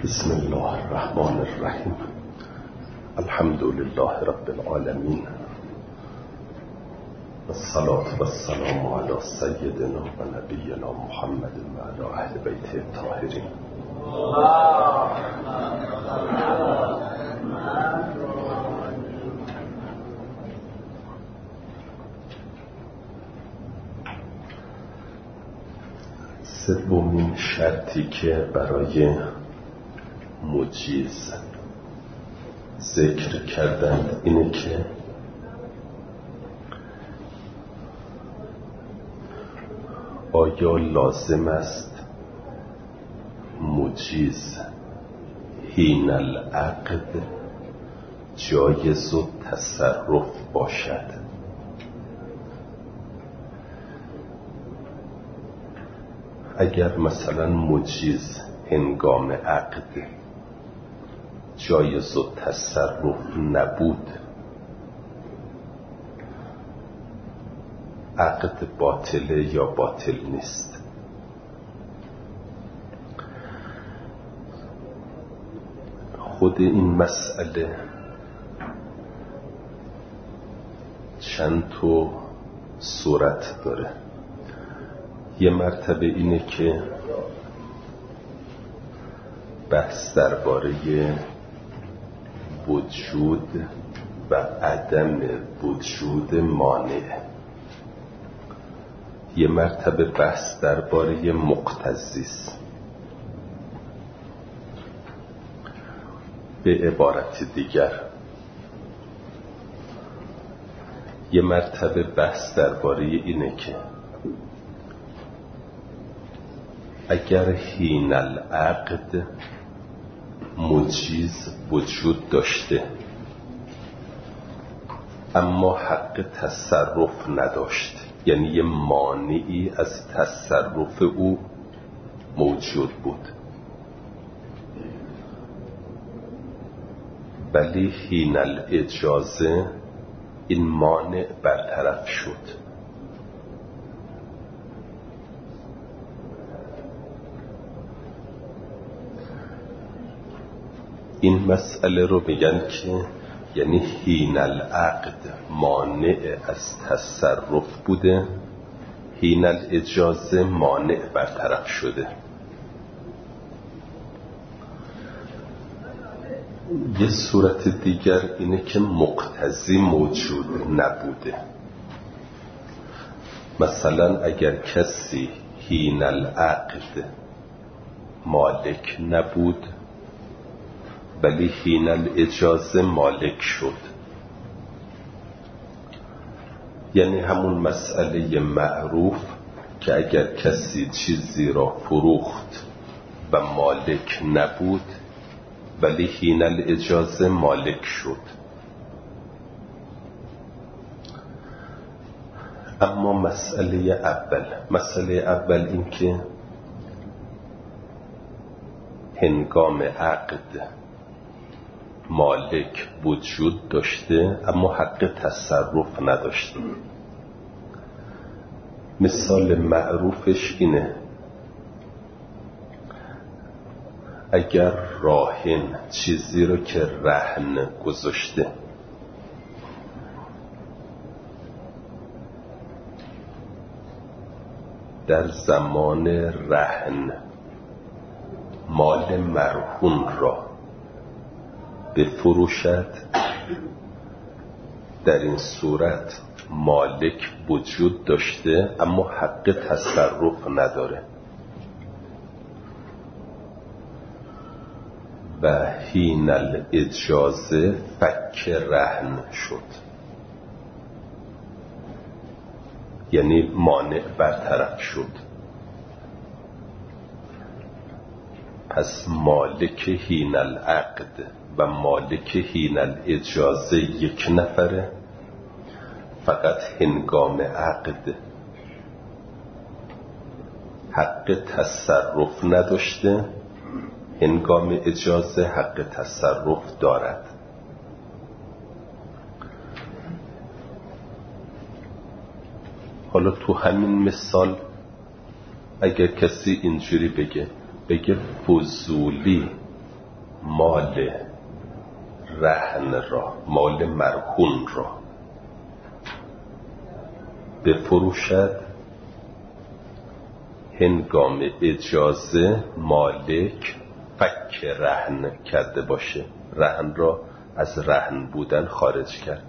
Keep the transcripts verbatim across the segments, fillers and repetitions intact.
بسم الله الرحمن الرحیم. الحمد لله رب العالمین، والصلاة والسلام على سیدنا و نبینا محمد و علی اهل بیته الطاهرین. سومین شرطی که برای مجیز ذکر کردند اینه که آیا لازم است مجیز حین العقد جایز و تصرف باشد؟ اگر مثلا مجیز هنگام عقد جایز و تصرف نبود، عقد باطله یا باطل نیست؟ خود این مسئله چند تا صورت داره. یه مرتبه اینه که بحث درباره وجود و عدم وجود مانع. یه مرتبه بحث درباره مقتضی است. به عبارت دیگر یه مرتبه بحث درباره اینه که اگر حین العقد مجیز وجود داشته اما حق تصرف نداشت، یعنی یه مانعی از تصرف او موجود بود، ولی حین الاجازه این مانع برطرف شد. این مسئله رو میگن که یعنی حین العقد مانع از تصرف بوده، حین الاجازه مانع برطرف شده. یه صورت دیگر اینه که مقتضی موجود نبوده. مثلا اگر کسی حین العقد مالک نبود ولی حین الاجازه مالک شد، یعنی همون مسئله معروف که اگر کسی چیزی را فروخت و مالک نبود ولی حین الاجازه مالک شد. اما مسئله اول مسئله اول این که هنگام عقد مالک وجود داشته اما حق تصرف نداشته. مثال معروفش اینه: اگر راهن چیزی رو که رهن گذاشته در زمان رهن مال مرهون را بفروشد، در این صورت مالک وجود داشته اما حق تصرف نداره و حین الاجازه فک رهن شد، یعنی مانع برطرف شد. پس مالک حین العقد و مالک حین الاجازه یک نفره، فقط هنگام عقد حق تصرف نداشته، هنگام اجازه حق تصرف دارد. حالا تو همین مثال اگر کسی اینجوری بگه بگه فضولی مال رهن را، مال مرهون را بفروشد، هنگام اجازه مالک فک رهن کرده باشه، رهن را از رهن بودن خارج کرد.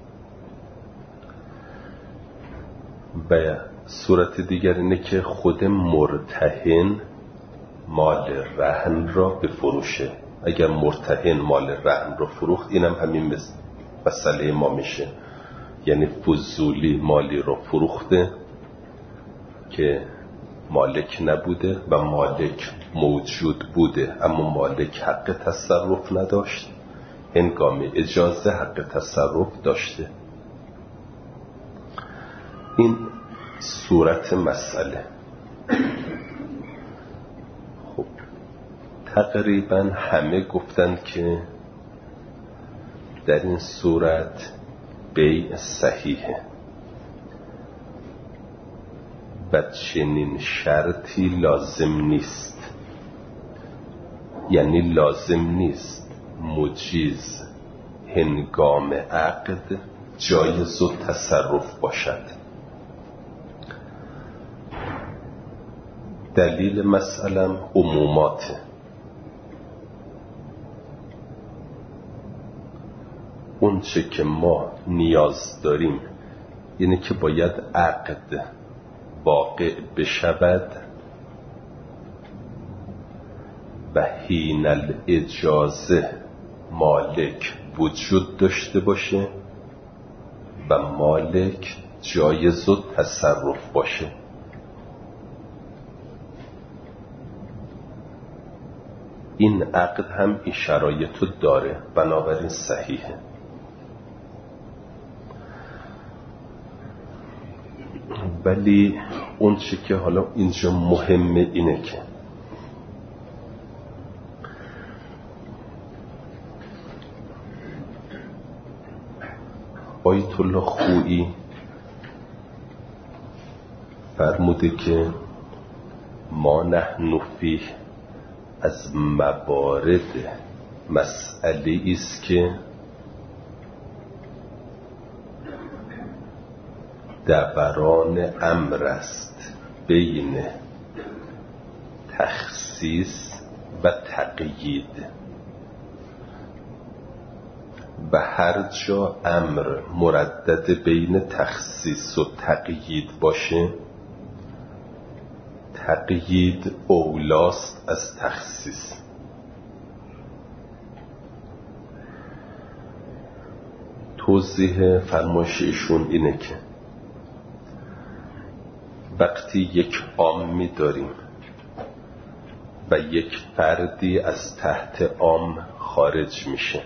و صورت دیگر اینه که خود مرتهن مال رهن را بفروشه. اگر مرتهن مال رهن را فروخت، اینم همین مسئله ما میشه، یعنی فضولی مالی را فروخته که مالک نبوده و مالک موجود بوده اما مالک حق تصرف نداشت، هنگام اجازه حق تصرف داشته. این صورت مسئله. خب تقریبا همه گفتن که در این صورت بیع صحیحه و چنین شرطی لازم نیست، یعنی لازم نیست مجیز هنگام عقد جایز و تصرف باشد. دلیل مسئلم عموماته. اون چه که ما نیاز داریم یعنی که باید عقد واقع بشود و حین الاجازه مالک وجود داشته باشه و مالک جایز و تصرف باشه. این عقد هم این شرایطو داره، بنابراین صحیحه. ولی اون چی که حالا اینجا مهمه اینه که آیت الله خویی فرموده که ما نحن فیه از موارد مسئله ایست که دوران امر است بین تخصیص و تقیید و هر جا امر مردد بین تخصیص و تقیید باشه تقیید اولاست از تخصیص. توضیح فرمایش ایشون اینه که وقتی یک عامی داریم و یک فردی از تحت عام خارج میشه،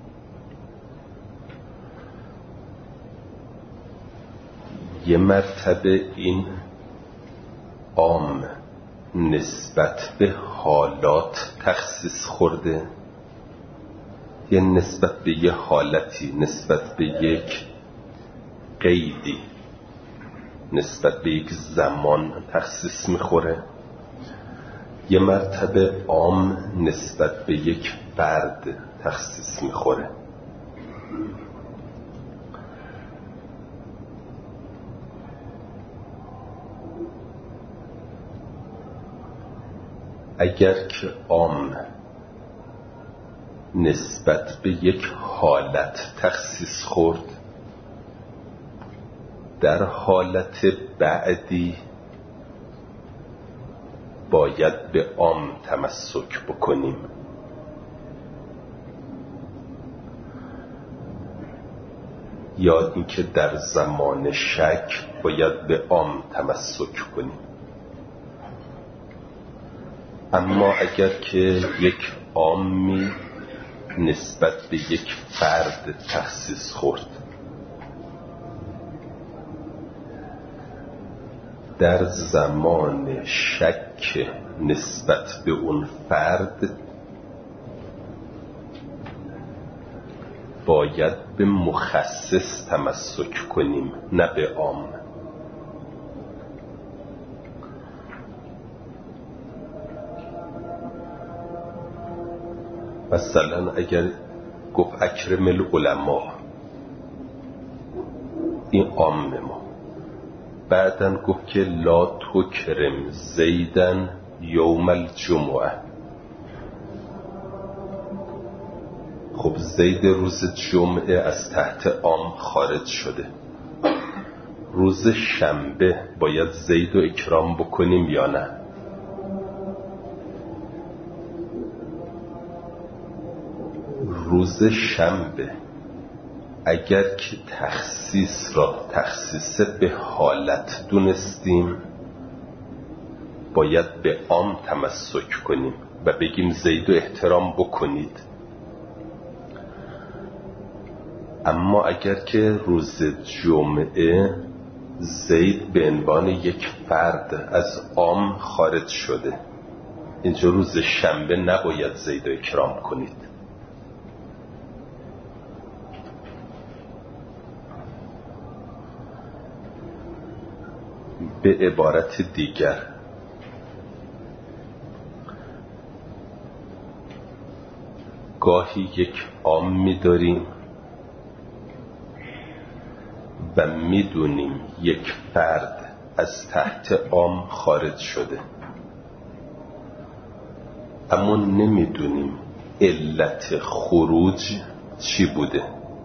یه مرتبه این عام نسبت به حالات تخصیص خورده، یه نسبت به یه حالتی، نسبت به یک قیدی، نسبت به یک زمان تخصیص میخوره، یه مرتبه عام نسبت به یک فرد تخصیص میخوره. اگر که عام نسبت به یک حالت تخصیص خورد، در حالت بعدی باید به عام تمسک بکنیم. یا اینکه در زمان شک باید به عام تمسک کنیم. اما اگر که یک عامی نسبت به یک فرد تخصیص خورد، در زمان شک نسبت به اون فرد باید به مخصص تمسک کنیم، نه به عام. مثلا اگر گفت اکرم العلماء، این عام ما، بعدن گفت که لا تکرم زیدن یوم الجمعه. خب زید روز جمعه از تحت عام خارج شده، روز شنبه باید زید رو اکرام بکنیم یا نه؟ روز شنبه اگر که تخصیص را تخصیص به حالت دونستیم باید به عام تمسک کنیم و بگیم زید رو احترام بکنید. اما اگر که روز جمعه زید به عنوان یک فرد از عام خارج شده، اینجا روز شنبه نباید زید رو اکرام کنید. به عبارت دیگر گاهی یک عام می‌داریم و می‌دونیم یک فرد از تحت عام خارج شده، اما نمی‌دونیم علت خروج چی بوده.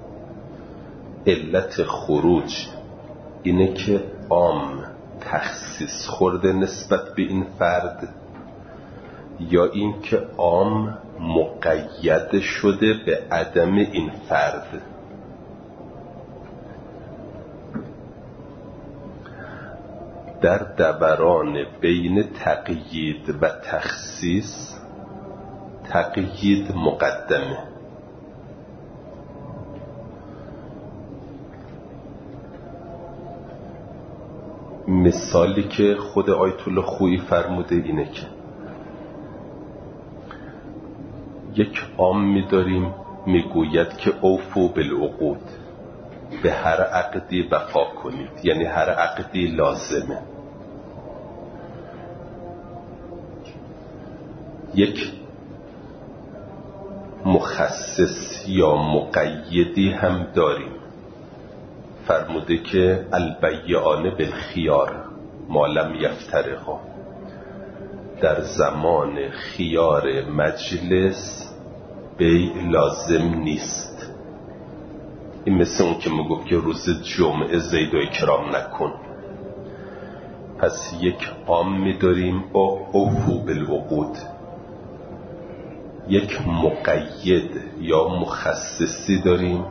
علت خروج اینه که عام تخصیص خورده نسبت به این فرد، یا این که عام مقید شده به عدم این فرد. در دوران بین تقیید و تخصیص، تقیید مقدمه. مثالی که خود آیت الله خویی فرموده اینه که یک عام می‌داریم میگوید که اوفو بالعقود، به هر عقدی وفا کنید، یعنی هر عقدی لازمه. یک مخصص یا مقیدی هم داریم، فرموده که البیعان بالخیار ما لم یفترقا، در زمان خیار مجلس بیع لازم نیست. این مثل اون که میگفت که روز جمعه زید و اکرام نکن. پس یک عام می‌داریم او اوفو بالعقود، یک مقید یا مخصصی داریم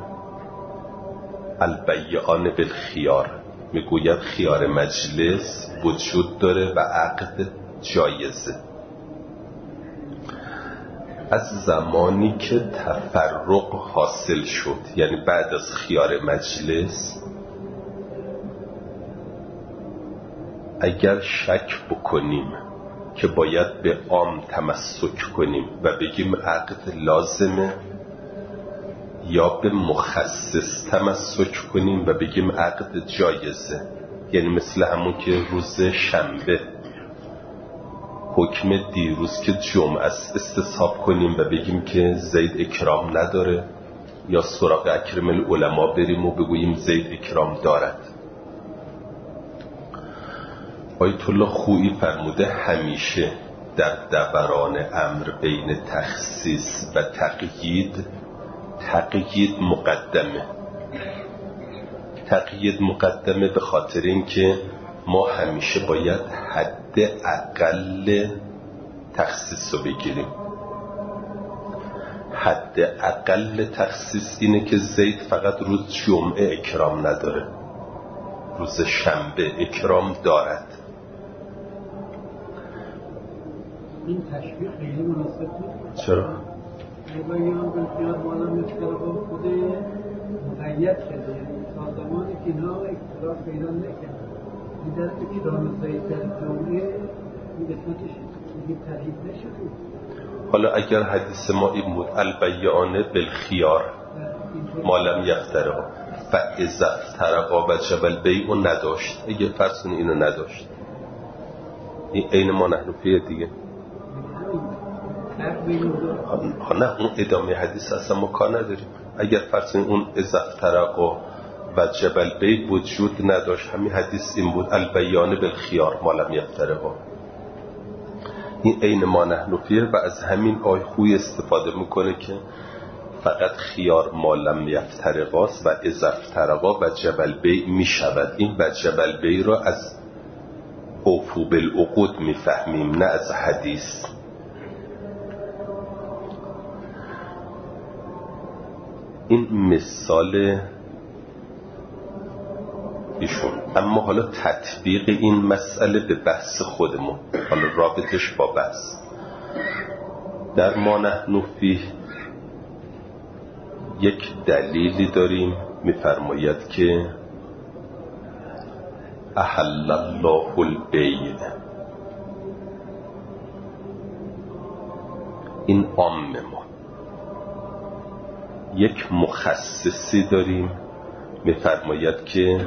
البیعان بالخیار، میگوید خیار مجلس وجود داره و عقد جایزه. از زمانی که تفرق حاصل شد، یعنی بعد از خیار مجلس، اگر شک بکنیم که باید به عام تمسک کنیم و بگیم عقد لازمه، یا به مخصص تمسک کنیم و بگیم عقد جایزه، یعنی مثل همون که روز شنبه حکم دیروز که جمعه است استصحاب کنیم و بگیم که زید اکرام نداره، یا سراغ اکرم العلماء بریم و بگوییم زید اکرام دارد. آیت الله خویی فرموده همیشه در دوران امر بین تخصیص و تقیید، تقیید مقدمه. تقیید مقدمه به خاطر اینکه ما همیشه باید حد اقل تخصیص رو بگیریم. حد اقل تخصیص اینه که زید فقط روز جمعه اکرام نداره، روز شنبه اکرام دارد. این تشبیه خیلی مناسب نیست. چرا؟ البیعان بالخیار ما لم یفترقا خود مقید شده، یعنی تا زمانی که اینا اختلاف پیدا نکردن، این در اکرام زید در جمعه این قسمتش دیگه تایید نشده. حالا اگر حدیث ما این بود البیعان بالخیار ما لم یفترقا فاذا افترقا وجب البیع نداشت، اگه فرض کنید اینو نداشت، این عین ما نحن فیه دیگه. نه اون ادامه حدیث اصلا ما کار نداریم. اگر فرض اون اضافترق و و جبل بی وجود نداشت، همین حدیث این بود البیان بالخیار ما لم یفترقا. این عین ما نحن فیه و از همین آیه خوی استفاده میکنه که فقط خیار ما لم یفترقاست و اضافترقا و جبل بی میشود. این و جبل بی را از اوفو بالعقود میفهمیم نه از حدیث. این مثال ایشون. اما حالا تطبیق این مسئله به بحث خودمون، حالا رابطش با بحث در ما نحن فیه یک دلیلی داریم میفرماید که احل الله البیع. این عام ما. یک مخصصی داریم میفرماید که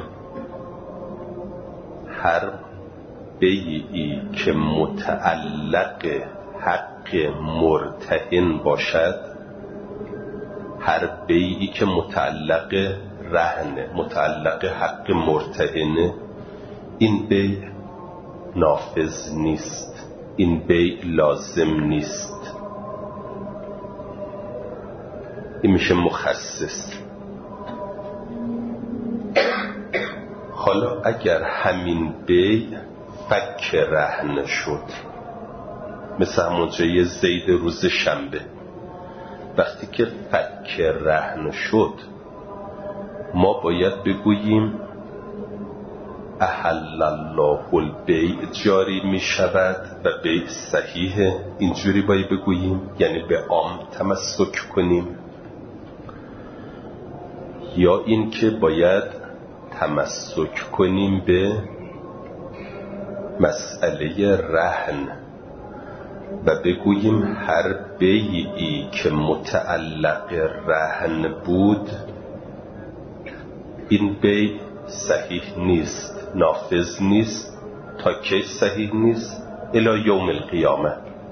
هر بیعی که متعلق حق مرتهن باشد، هر بیعی که متعلق رهن، متعلق حق مرتهنه، این بیع نافذ نیست، این بیع لازم نیست. این میشه مخصص. حالا اگر همین بیع فک رهن شد، مثل همون جای زید روز شنبه، وقتی که فک رهن شد ما باید بگوییم احل الله البیع جاری می شود و بیع صحیحه. اینجوری باید بگوییم، یعنی به عام تمسک کنیم، یا این که باید تمسک کنیم به مسئله رهن و بگوییم هر بیعی که متعلق رهن بود این بیع صحیح نیست، نافذ نیست. تا کی صحیح نیست؟ الی یوم القیامه.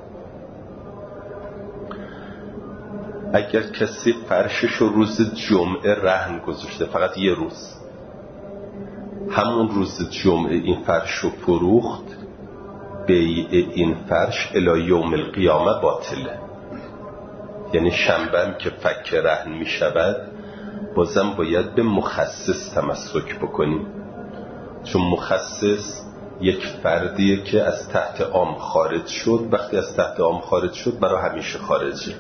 اگر کسی فرشش رو روز جمعه رهن گذاشته، فقط یه روز، همون روز جمعه این فرش رو فروخت، بیع این فرش الی یوم القیامه باطله. یعنی شنبه هم که فک رهن می شود بازم باید به مخصص تمسک بکنیم، چون مخصص یک فردیه که از تحت عام خارج شد. وقتی از تحت عام خارج شد برای همیشه خارجه.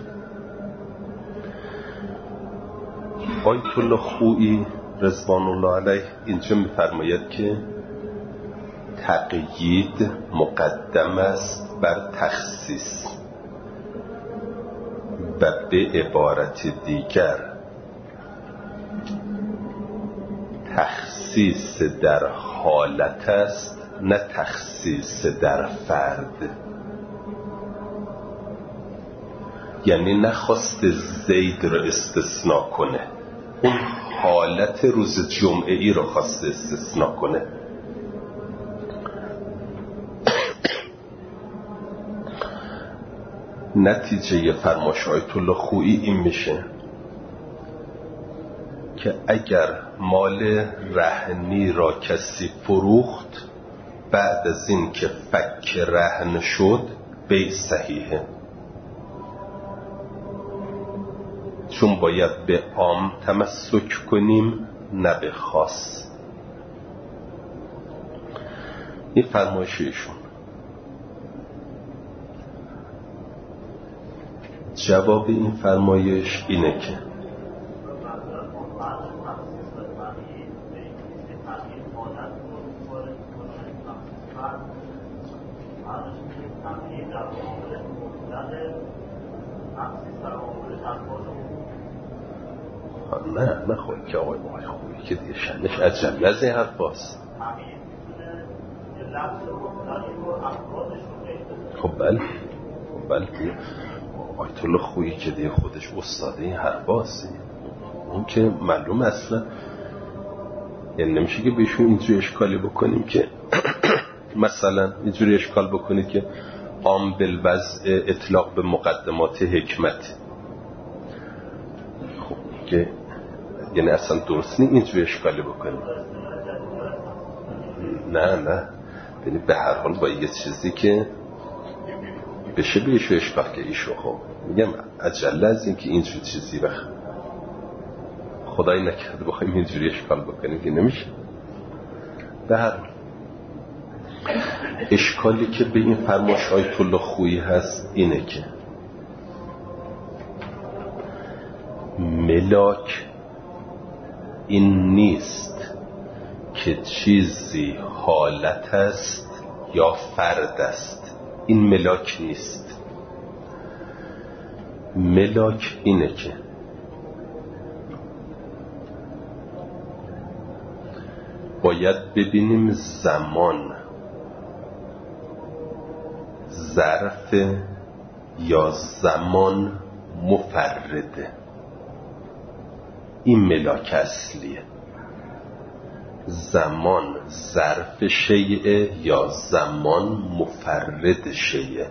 آیت الله خویی رضوان الله علیه اینجا میفرماید که تقیید مقدم است بر تخصیص و به عبارت دیگر تخصیص در حالت است نه تخصیص در فرد. یعنی نخواست زید رو استثناء کنه، اون حالت روز جمعه ای رو خواسته استثناء کنه. نتیجه فرمایش آیت الله خویی این میشه که اگر مال رهنی را کسی فروخت بعد از این که فک رهن شد بیع صحیحه، چون باید به عام تمسک کنیم نه به خاص. این فرمایش ایشون. جواب این فرمایش اینه که نه نه خواهی که آقای ماهای خوبی که دیگه شنش عجب از این حرف باست. خب بله خب بله آیت الله خویی که دیگه خودش استاده این حرف باست، اون که معلوم اصلا. یعنی نمیشه که بهشون اینجوری اشکالی بکنیم که مثلا اینجوری اشکال بکنید که عام بالوضع اطلاق به مقدمات حکمت. خب که یعنی اصلا درست نی اینجوری اشکالی بکنیم. نه نه یعنی به هر حال با یه چیزی که بشه بیشو اشکال که ایشو خب میگم عجله از این که اینجوری چیزی بخ خدای نکرده بخوایم اینجوری اشکال بکنیم که نمیشه. به هر حال اشکالی که به این فرمایش آیت الله خویی هست اینه که ملاک این نیست که چیزی حالت است یا فرد است. این ملاک نیست. ملاک اینه که باید ببینیم زمان ظرف یا زمان مفرده. این ملاک اصلیه. زمان ظرف شیء یا زمان مفرد شیء.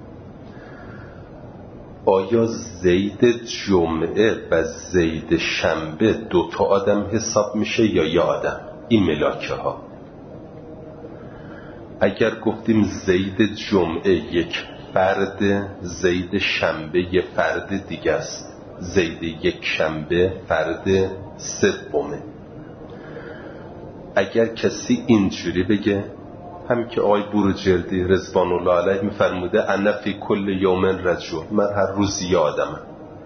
آیا زید جمعه و زید شنبه دو تا آدم حساب میشه یا یه آدم؟ این ملاکه ها. اگر گفتیم زید جمعه یک فرد، زید شنبه یک فرد دیگه است. زید یک شنبه فرد سومه. اگر کسی اینجوری بگه، هم که آقای بروجردی رضوان الله علیه میفرموده انا فی کل یوم رجل، من هر روز یه آدمم.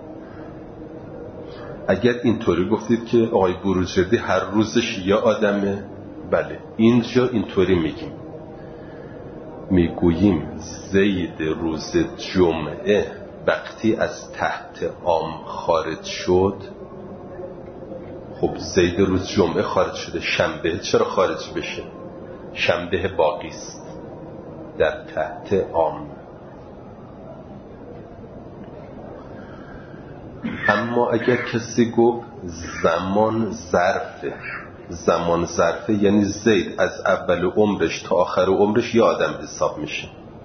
اگر اینطوری گفتید که آقای بروجردی هر روزش یه آدمه، بله اینجا اینطوری میگیم. میگوییم زید روز جمعه وقتی از تحت عام خارج شد، خب زید روز جمعه خارج شده، شنبه چرا خارج بشه؟ شنبه باقی است در تحت عام. اما اگر کسی گفت زمان ظرفه، زمان ظرفه یعنی زید از اول عمرش تا آخر عمرش یه آدم حساب میشه.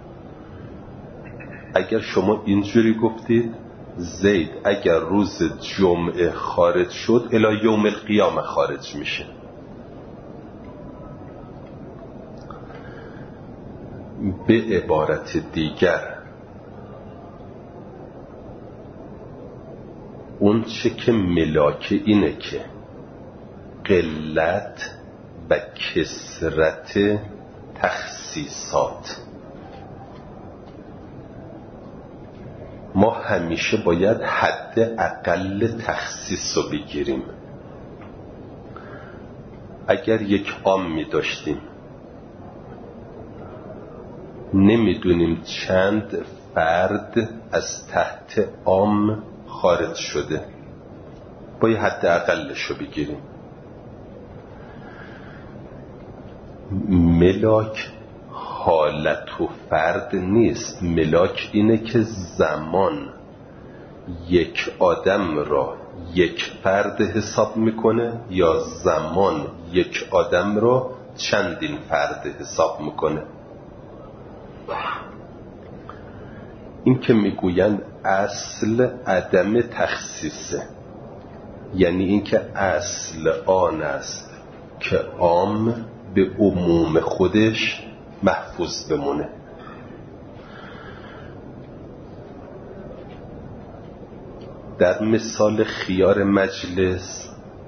اگر شما اینجوری گفتید زید اگر روز جمعه خارج شد الی یوم القیامه خارج میشه. به عبارت دیگر اون چه که ملاک اینه که قلت و کثرت تخصیصات. ما همیشه باید حد اقل تخصیص رو بگیریم. اگر یک عام می داشتیم نمیدونیم چند فرد از تحت عام خارج شده، باید حد اقلش رو بگیریم. ملاک حالت و فرد نیست. ملاک اینه که زمان یک آدم را یک فرد حساب میکنه یا زمان یک آدم را چندین فرد حساب میکنه. این که میگوین اصل عدم تخصیصه، یعنی این که اصل آن است که عام به عموم خودش محفوظ بمونه. در مثال خیار مجلس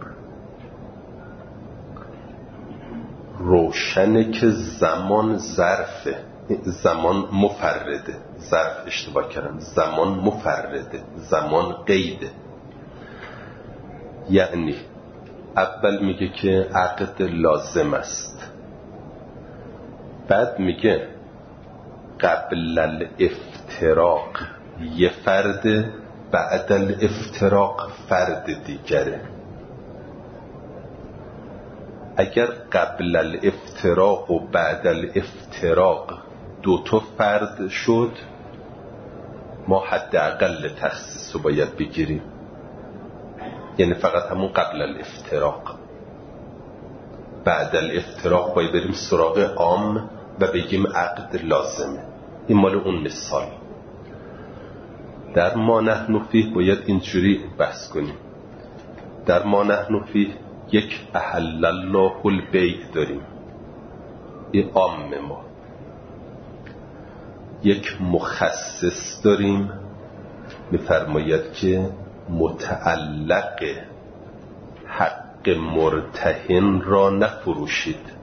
روشنه که زمان ظرفه، زمان مفرده، ظرف اشتباه کردم، زمان مفرده، زمان قیده. یعنی اول میگه که عقد لازم است، بعد میگه قبل الافتراق یه فرد، بعد الافتراق فرد دیگره. اگر قبل الافتراق و بعد الافتراق دو تا فرد شد، ما حداقل تخصیص رو باید بگیریم، یعنی فقط همون قبل الافتراق. بعد الافتراق باید بریم سراغ عام و بگیم عقد لازمه. این مال اون مثال. در ما نحن فیه باید اینجوری بحث کنیم. در ما نحن فیه یک احل الله البیع داریم، این عام ما. یک مخصص داریم، میفرماید که متعلق حق مرتهن را نفروشید.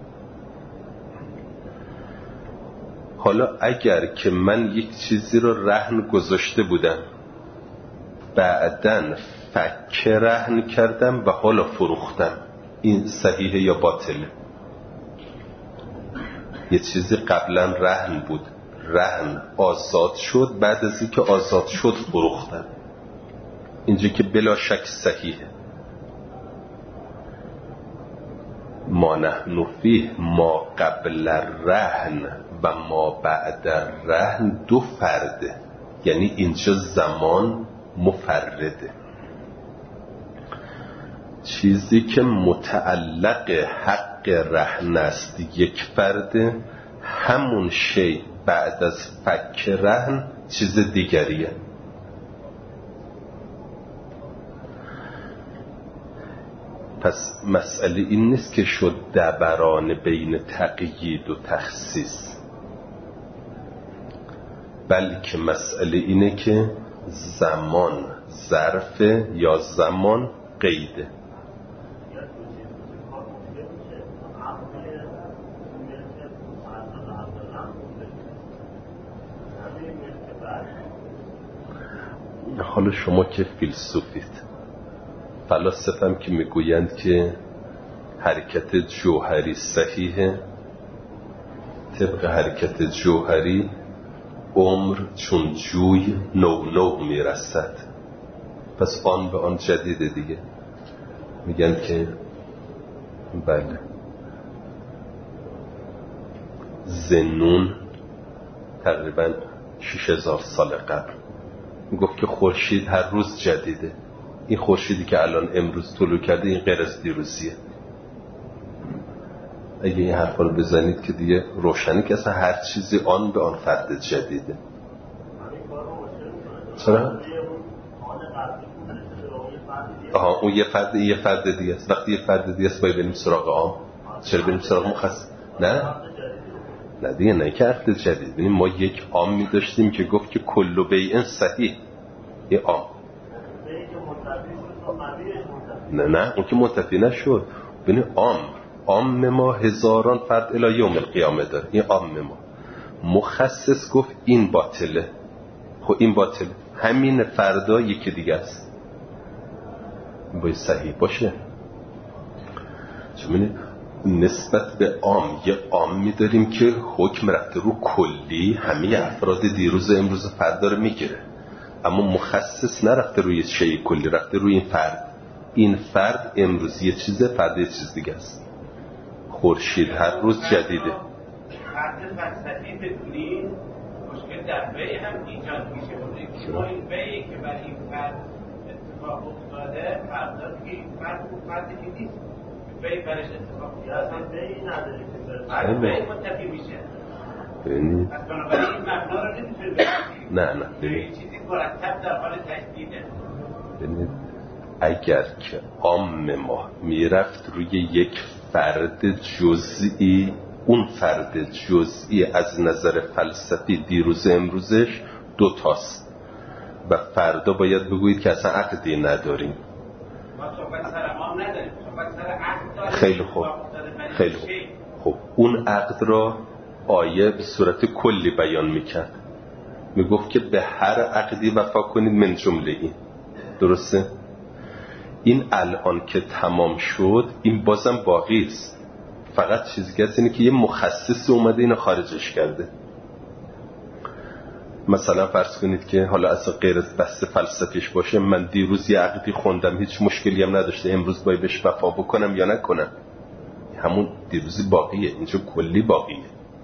حالا اگر که من یک چیزی رو رهن گذاشته بودم، بعدن فک رهن کردم و حالا فروختم، این صحیحه یا باطله؟ یه چیزی قبلا رهن بود، رهن آزاد شد، بعد از اینکه آزاد شد فروختم، اینجا که بلا شک صحیحه. ما نحن فیه ما قبل رهن و ما بعد رهن دو فرده، یعنی اینجا زمان مفرده. چیزی که متعلق حق رهن است یک فرده، همون شی بعد از فک رهن چیز دیگریه. پس مسئله این نیست که شد دبران بین تقیید و تخصیص، بلکه مسئله اینه که زمان ظرفه یا زمان قیده. حالا شما که فیلسوفید، فلاسفه که میگویند که حرکت جوهری صحیحه، طبق حرکت جوهری عمر چون جوی نو نو میرسد، پس آن به آن جدیده دیگه. میگن که بله زنون تقریبا شش هزار سال قبل میگفت که خورشید هر روز جدیده. این خورشیدی که الان امروز طلوع کرده این غیر از دیروزیه. اگه این حرفا رو بزنید که دیگه روشنی که اصلا هر چیزی آن به آن فرد جدیده. چرا؟ آها اون یه فرد یه فرد دیگه است. وقتی یه فرد دیگه است باید بریم سراغ عام. چرا بریم سراغ مخصص؟ نه نه دیگه نه که عقد جدید. ببین ما یک عام می داشتیم که گفت که کل بیع صحیح، یه عام. نه نه اون که منتفی نشد. ببین عام عام ما هزاران فرد الی یوم القیامه داره، این عام ما. مخصص گفت این باطله. خب این باطله، همین فردا یکی دیگه است، باید صحیح باشه. چون نسبت به عام یه عام می‌داریم که حکم رفته رو کلی، همه افراد دیروز و امروز فردا رو میگیره، اما مخصص نرفته روی شیء کلی، رفته روی این فرد. این فرد امروز یه چیزه، فردا یه چیز دیگه است. خورشید هر روز جدیده. فرد فلسفی بدونی مشکل در بیع هم ایجاد میشه. شما این بیعی که برای این فرد اتفاق افتاده، فردا دیگه این فرد اون فردی که نیست بیع برش اتفاق افتاده، اصلا بیعی نداره که فرد بیع منتفی میشه. ببینید پس بنابراین این مبنا رو نمیتونه بگیرید. نه نه این چیزی مرتب در حال تجدیده. ببینید اگر که عام ما میرفت روی یک فرد جزئی، اون فرد جزئی از نظر فلسفی دیروز امروزش دو تاست و فردا باید بگویید که اصلا عقدی نداریم. ما صحبت سر عام نداریم، صحبت سر عقد داریم. خیلی خوب خیلی خوب خب اون عقد را آیه به صورت کلی بیان میکرد، میگفت که به هر عقدی وفا کنید من جمله این. درسته؟ این الان که تمام شد این بازم باقی است، فقط چیزی که اینه که یه مخصص اومده اینو خارجش کرده. مثلا فرض کنید که حالا اصلا غیر از بحث فلسفیش باشه، من دیروز یه عقدی خوندم هیچ مشکلی هم نداشته، امروز باید بهش وفا بکنم یا نکنم، همون دیروزی باقیه، اینجا کلی باقیه.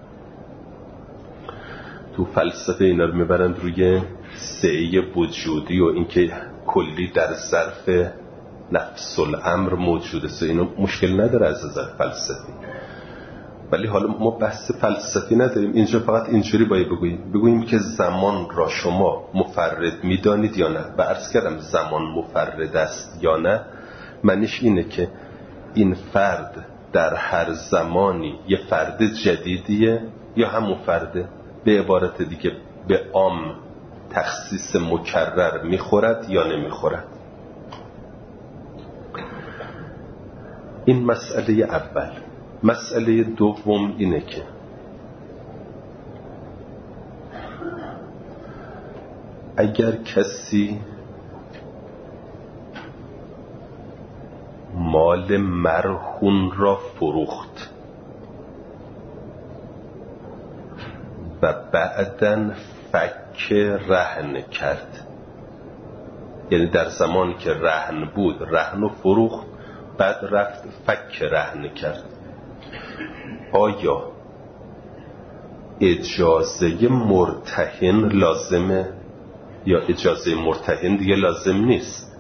تو فلسفه اینا رو میبرند روی سعی وجودی و اینکه کلی در ظرف نفس الامر موجوده، سو اینو مشکل نداره از نظر فلسفی. ولی حالا ما بحث فلسفی نداریم اینجا، فقط اینجوری باید بگوییم بگوییم که زمان را شما مفرد میدانید یا نه. و عرض کردم زمان مفرد است یا نه معنیش اینه که این فرد در هر زمانی یه فرد جدیدیه یا همون فرده. به عبارت دیگه به عام تخصیص مکرر میخورد یا نمیخورد. این مسئله اول. مسئله دوم اینه که اگر کسی مال مرهون را فروخت و بعداً فک رهن کرد، یعنی در زمانی که رهن بود رهن و فروخت، بعد رفت فک رهن کرد، آیا اجازه مرتهن لازمه یا اجازه مرتهن دیگه لازم نیست؟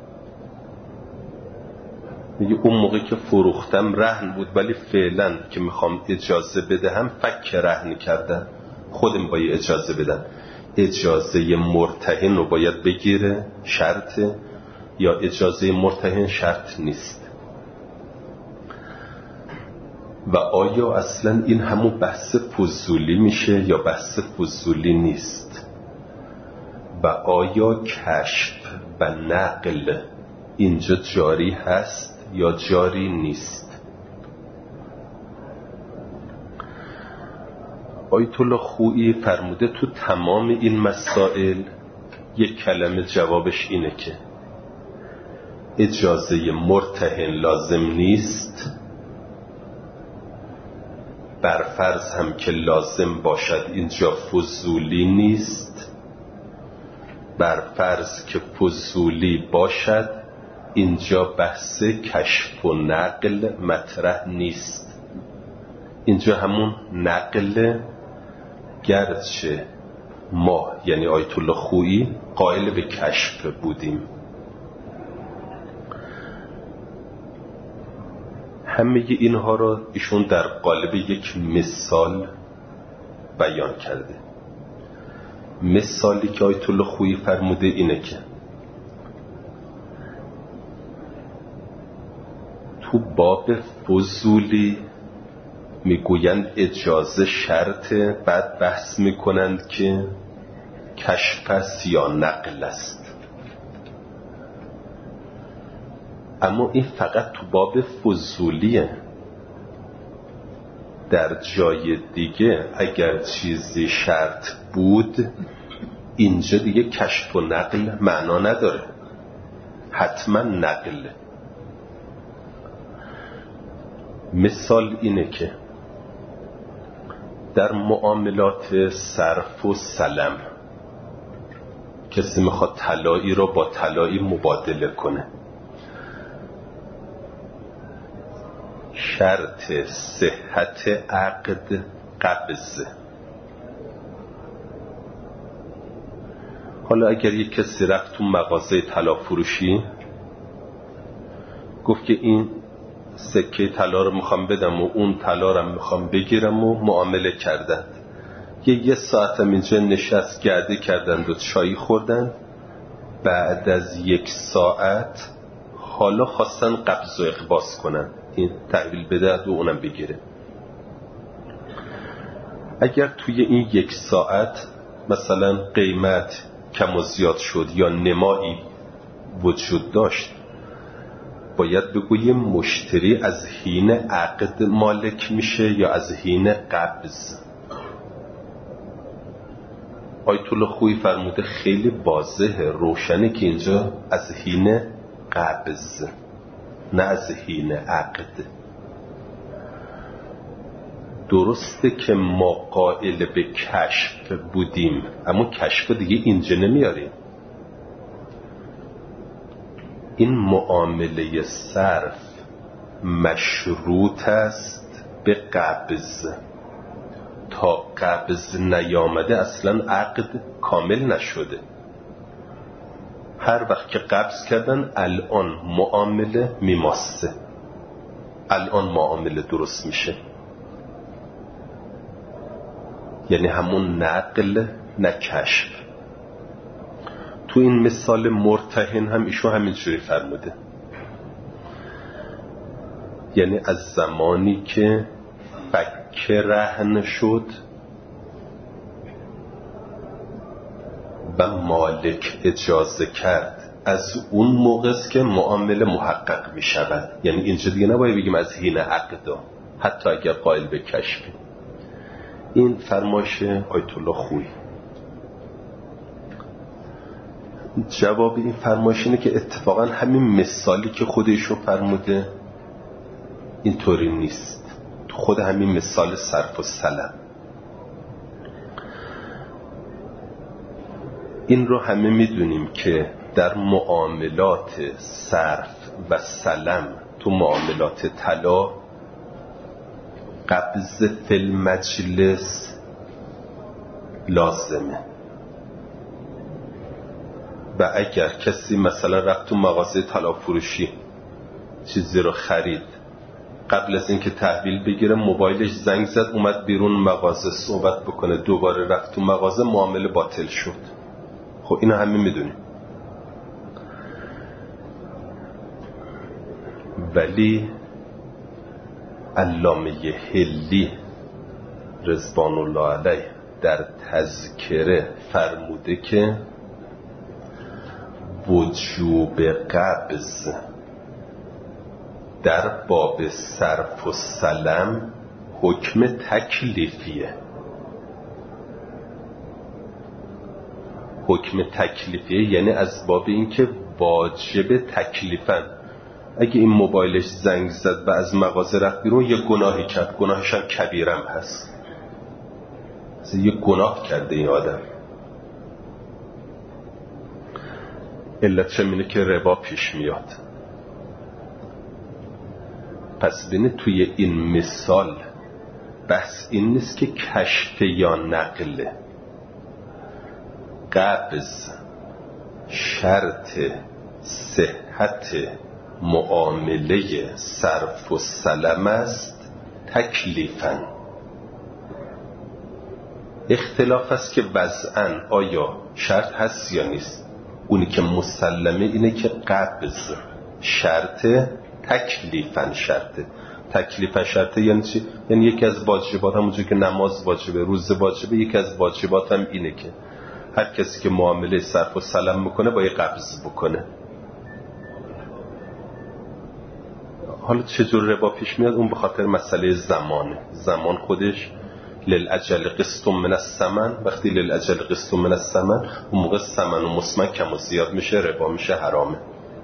میگه اون موقع که فروختم رهن بود ولی فعلا که میخوام اجازه بدهم فک رهن کردم، خودم باید اجازه بدم. اجازه مرتهن رو باید بگیره، شرطه، یا اجازه مرتهن شرط نیست؟ و آیا اصلا این همون بحث فضولی میشه یا بحث فضولی نیست؟ و آیا کشف و نقل اینجا جاری هست یا جاری نیست؟ آیت الله خویی فرموده تو تمام این مسائل یک کلمه جوابش اینه که اجازه مرتهن لازم نیست، برفرض هم که لازم باشد اینجا فضولی نیست، برفرض که فضولی باشد اینجا بحث کشف و نقل مطرح نیست. اینجا همون نقل، گرچه ما یعنی آیت الله خویی قائل به کشف بودیم. همه اینها را ایشون در قالب یک مثال بیان کرده. مثالی که آیت الله خویی فرموده اینه که تو باب فضولی میگویند اجازه شرطه، بعد بحث میکنند که کشف است یا نقل است. اما این فقط تو باب فضولیه. در جای دیگه اگر چیزی شرط بود اینجا دیگه کشف و نقل معنا نداره، حتما نقل. مثال اینه که در معاملات صرف و سلم کسی میخواد طلایی رو با طلایی مبادله کنه، شرط صحت عقد قبض. حالا اگر یک کسی رفت تو مغازه طلا فروشی گفت که این سکه طلا رو میخوام بدم و اون طلا رو میخوام بگیرم و معامله کردند، یه یه ساعت هم اینجا نشست گرده کردند و چایی خوردند، بعد از یک ساعت حالا خواستن قبض و اقباض کنن، این تحویل بده و اونم بگیره. اگر توی این یک ساعت مثلا قیمت کم و زیاد شد یا نمایی وجود داشت، باید بگوییم مشتری از حین عقد مالک میشه یا از حین قبض؟ آیت الله خویی فرموده خیلی واضحه، روشنه که اینجا از حین قبض نه از حین عقد. درسته که ما قائل به کشف بودیم، اما کشف دیگه اینجا نمیاریم. این معامله صرف مشروط است به قبض. تا قبض نیامده اصلا عقد کامل نشده. هر وقت که قبض کردن الان معامله میماسته، الان معامله درست میشه. یعنی همون نقل نه کشف. تو این مثال مرتهن هم ایشون همینجوری فرموده، یعنی از زمانی که فک رهن شد و مالک اجازه کرد، از اون موقع است که معامله محقق می شود. یعنی اینجا دیگه نباید بگیم از حین عقدا، حتی اگر قائل به کشف. این فرمایش آیت الله خویی. جواب این فرمایش اینه که اتفاقا همین مثالی که خودشون فرموده اینطوری نیست. تو خود همین مثال صرف و سلم این رو همه میدونیم که در معاملات صرف و سلم، تو معاملات طلا، قبض فی المجلس لازمه. و اگر کسی مثلا رفت تو مغازه طلا فروشی چیزی رو خرید، قبل از اینکه تحویل بگیره موبایلش زنگ زد، اومد بیرون مغازه صحبت بکنه، دوباره رفت تو مغازه، معامله باطل شد. خب اینو همه میدونیم. ولی علامه حلی رضوان الله علیه در تذکره فرموده که وجوب قبض در باب صرف و سلم حکم تکلیفیه. حکم تکلیفیه یعنی از باب این که واجب تکلیفن. اگه این موبایلش زنگ زد و از مغازه رفت بیرون، یه گناهی کرد، گناهش هم کبیرم هست، یه گناه کرده این آدم. علتش اینه که ربا پیش میاد. پس بینه توی این مثال بحث این نیست که کشف یا نقله. قبض شرط صحت معامله صرف و سلم است تکلیفاً. اختلاف است که وضعاً آیا شرط هست یا نیست. اونی که مسلمه اینه که قبض شرط تکلیفاً شرطه. تکلیفاً شرطه یعنی چی؟ یعنی یکی از واجبات، همونجور که نماز واجبه، روزه واجبه، یکی از واجبات هم اینه که هر کسی که معامله صرف و سلم میکنه باید قبض بکنه. حالا چجور ربا پیش میاد؟ اون به خاطر مسئله زمانه. زمان خودش للعجل قسط من الثمن، وقتی للعجل قسط من الثمن، اون موقع ثمن و مسمن کم و زیاد میشه، ربا میشه، حرامه.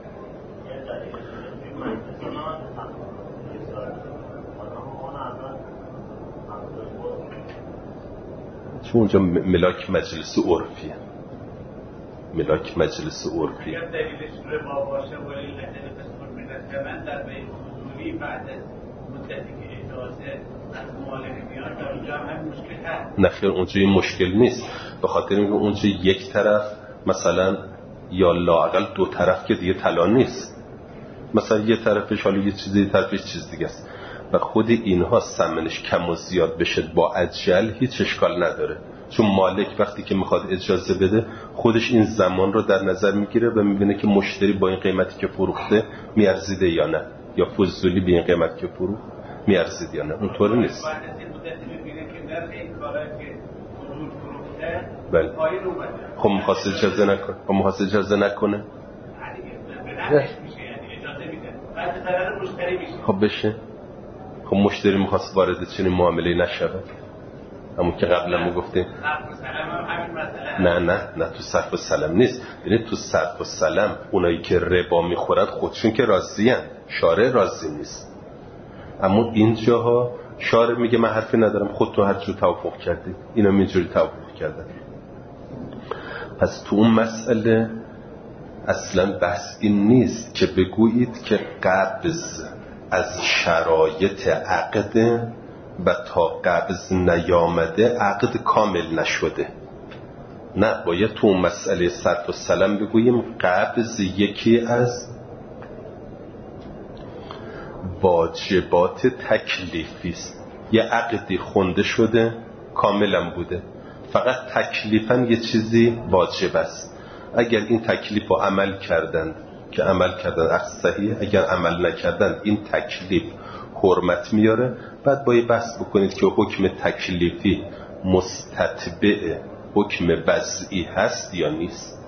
چون اونجا ملاک مجلس عرفیه، ملاک مجلس عرفیه. اگر دلیلش ربا باشه ولی لعجل قسط من الثمن در بین حضوری بعد از مدتی که اجازه از مالک میاد، در اونجا هم مشکل هست؟ نه خیر، اونجا این مشکل نیست. به خاطر اینکه اونجا یک طرف مثلا یا لااقل دو طرف که دیگه طلا نیست، مثلا یه طرفش حالا یه چیزی، یه طرفش چیز دیگه است و خود اینها ثمنش کم و زیاد بشه با اجل هیچ اشکال نداره. چون مالک وقتی که میخواد اجازه بده خودش این زمان رو در نظر میگیره و میبینه که مشتری با این قیمتی که فروخته میارزیده یا نه، یا فضولی به این قیمتی که فروخت میارزید یا نه. اونطوری نیست. بعد از این مدتی میبینه که در این کارا که فضول فروخته بله. پایین اومده، خب میخواست اجازه نکنه، خب میخواست اجازه نکنه به نفعش میشه، یعنی اجازه میده، بعد ضرر مشتری میشه. خب بشه. خب مشتری میخواست وارد چنین معامله نشود، همون که قبلا ما گفتیم. صرف و سلم هم همین مسئله. نه نه نه تو صرف و سلم نیست. ببینید تو صرف و سلم اونایی که ربا میخورن خودشون که راضی‌اند، شارع راضی نیست. اما این جاها شارع میگه من حرفی ندارم، خودتون هر جور توافق کردید، اینا اینجوری توافق کردن. پس تو اون مسئله اصلا بحث این نیست که بگویید که قبض از شرایط عقد و تا قبض نیامده عقد کامل نشده. نه، باید تو مسئله صرف و سلم بگوییم قبض یکی از واجبات تکلیفی است. یه عقدی خونده شده، کاملا بوده، فقط تکلیفاً یه چیزی واجب است. اگر این تکلیف رو عمل کردند که عمل کردن عقص صحیح، اگر عمل نکردن این تکلیف حرمت میاره. بعد باید بحث بکنید که حکم تکلیفی مستتبع حکم وضعی هست یا نیست.